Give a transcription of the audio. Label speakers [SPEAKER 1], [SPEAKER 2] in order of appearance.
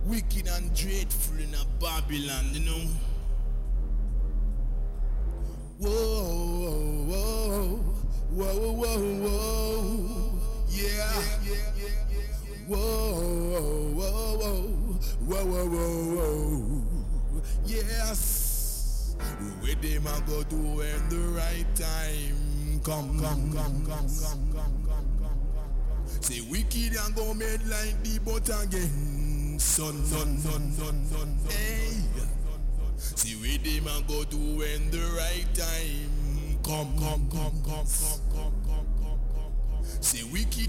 [SPEAKER 1] Wicked and dreadful in a Babylon, you know. Whoa, whoa, whoa, whoa, whoa, yeah. Whoa, whoa, whoa, whoa, whoa, whoa, yes. Where them a go to when the right time come. Say wicked and go made like the but again. Son. Hey. See where them a go to when the right time come. Say wicked.